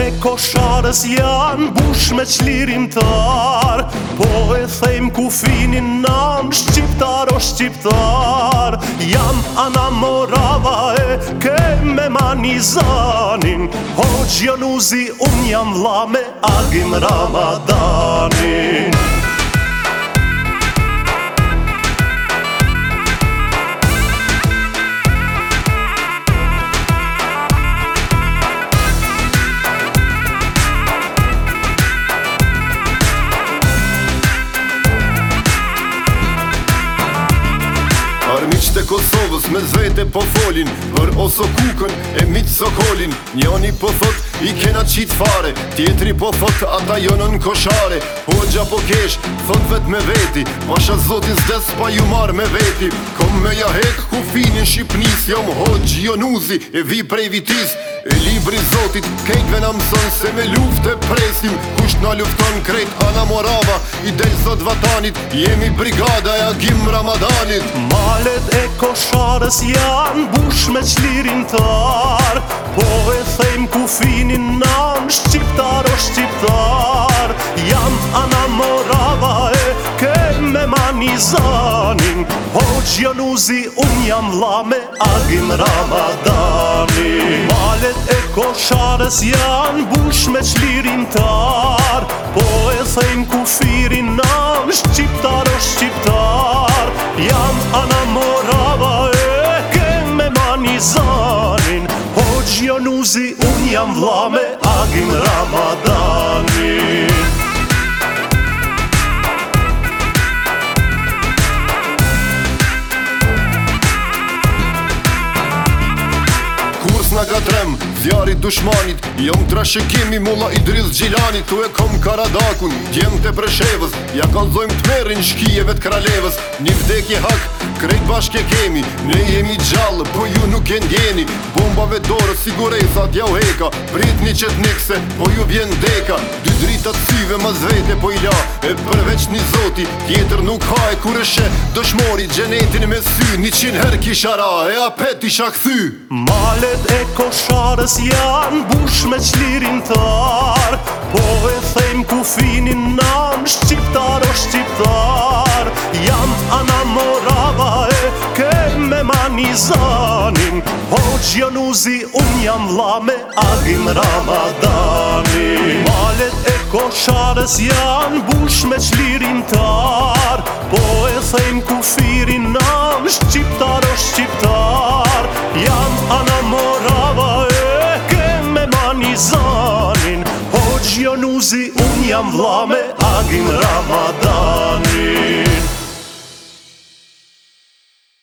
e kosharës janë bush me qlirimtar, po e thejmë kufinin nam, shqiptar o shqiptar. Jam Ana Morava e kem me Manizanin, Hoxh Jonuzi unë jam vlla me Agim Ramadanin. Armiqt e Kosovës me zvete po folin për Oso Kukën e miq Sokolin. Njani po thot i kena qit fare, tjetri po thot ata jonën koshare. Hoxha po kesh, thot vet me veti, pasha zotin s'des pa ju mar me veti. Kom me ja hek kufinin Shqipnis, jom Hoxh Jonuzi e vi prej vitis. E libri zotit kejtve na mëson se me luft e presim, kush na lufton krejt Ana Morava, i del sot vatanit, jemi brigada e Agim Ramadanit. Malet e kosharës janë bush me qlirimtar, po e thejmë kufinin nam, shqiptar o shqiptar. Jam Ana Morava e kem me Manizanin, Hoxh Jonuzi unë jam vlla me Agim Ramadanin. Malet e kosharës janë bush me qlirimtar, po e thejmë kufirin nam, shqiptar o shqiptar. Jam Ana Morava e kem me Manizanin, Hoxh Jonuzi unë jam vlla me Agim Ramadanin. Nga gatrem, zjarit dushmanit, jom trashëkimi mulla Idris Gjilanit. Tu e kom Karadakun, djem të Preshevës, ja kalzojmë të merin shkijeve të Kralevës. Një vdekje hak, krejt bashke kemi, ne jemi gjallë, po ju nuk e ndjeni. Bombave dorës, siguresat ja u heka, pritni qët nikse, po ju vjen deka. Dy dritat syve ma zvete po i la, e përveç një zoti, tjetër nuk ha. E kur e she dëshmori, gjenetin me sy, 100 her kisha ra, e apet isha kthy. Malet e kosharës janë bush me qlirimtar, po e thejmë kufinin nam, shqiptar o shqiptar. Jam Ana Morava e kem me Manizanin, Hoxh Jonuzi unë jam vlla me Agim Ramadanin. Malet e kosharës janë bush me qlirimtar, po e thejmë kufirin nam, shqiptar o shqiptar. Jam Ana Morava e kem me Manizanin, Hoxh Jonuzi unë jam vlla me Agim Ramadanin.